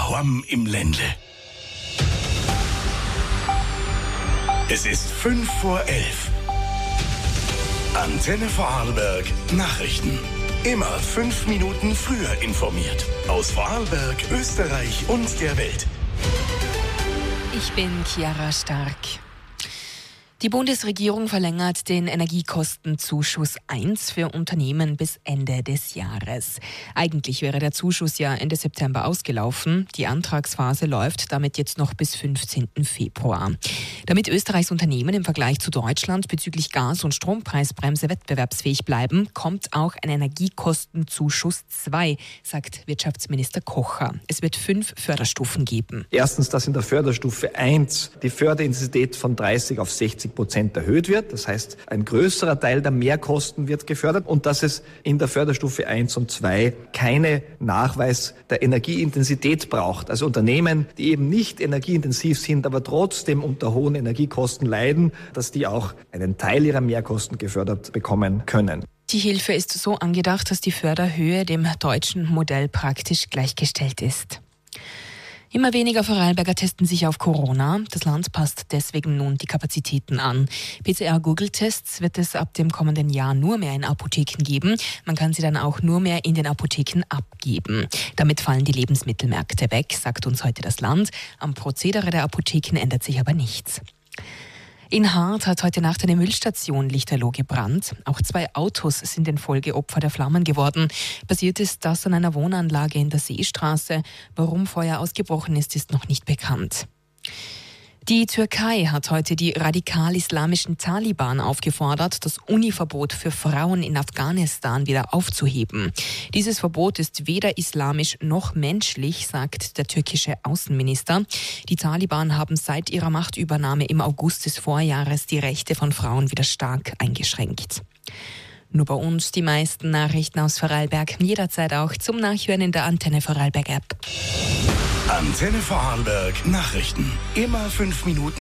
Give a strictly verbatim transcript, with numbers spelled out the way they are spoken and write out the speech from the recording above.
daheim im Ländle. Es ist fünf vor elf. Antenne Vorarlberg Nachrichten. Immer fünf Minuten früher informiert. Aus Vorarlberg, Österreich und der Welt. Ich bin Chiara Stark. Die Bundesregierung verlängert den Energiekostenzuschuss eins für Unternehmen bis Ende des Jahres. Eigentlich wäre der Zuschuss ja Ende September ausgelaufen. Die Antragsphase läuft damit jetzt noch bis fünfzehnten Februar. Damit Österreichs Unternehmen im Vergleich zu Deutschland bezüglich Gas- und Strompreisbremse wettbewerbsfähig bleiben, kommt auch ein Energiekostenzuschuss zwei, sagt Wirtschaftsminister Kocher. Es wird fünf Förderstufen geben. Erstens, dass in der Förderstufe eins die Förderintensität von dreißig auf sechzig Prozent erhöht wird. Das heißt, ein größerer Teil der Mehrkosten wird gefördert und dass es in der Förderstufe eins und zwei keine Nachweis der Energieintensität braucht. Also Unternehmen, die eben nicht energieintensiv sind, aber trotzdem unter hohen Energiekosten leiden, dass die auch einen Teil ihrer Mehrkosten gefördert bekommen können. Die Hilfe ist so angedacht, dass die Förderhöhe dem deutschen Modell praktisch gleichgestellt ist. Immer weniger Vorarlberger testen sich auf Corona. Das Land passt deswegen nun die Kapazitäten an. P C R-Google-Tests wird es ab dem kommenden Jahr nur mehr in Apotheken geben. Man kann sie dann auch nur mehr in den Apotheken abgeben. Damit fallen die Lebensmittelmärkte weg, sagt uns heute das Land. Am Prozedere der Apotheken ändert sich aber nichts. In Hart hat heute Nacht eine Müllstation lichterloh gebrannt. Auch zwei Autos sind in Folge Opfer der Flammen geworden. Passiert ist das an einer Wohnanlage in der Seestraße. Warum Feuer ausgebrochen ist, ist noch nicht bekannt. Die Türkei hat heute die radikal-islamischen Taliban aufgefordert, das Univerbot für Frauen in Afghanistan wieder aufzuheben. Dieses Verbot ist weder islamisch noch menschlich, sagt der türkische Außenminister. Die Taliban haben seit ihrer Machtübernahme im August des Vorjahres die Rechte von Frauen wieder stark eingeschränkt. Nur bei uns die meisten Nachrichten aus Vorarlberg, jederzeit auch zum Nachhören in der Antenne Vorarlberg App. Antenne Vorarlberg Nachrichten. Immer fünf Minuten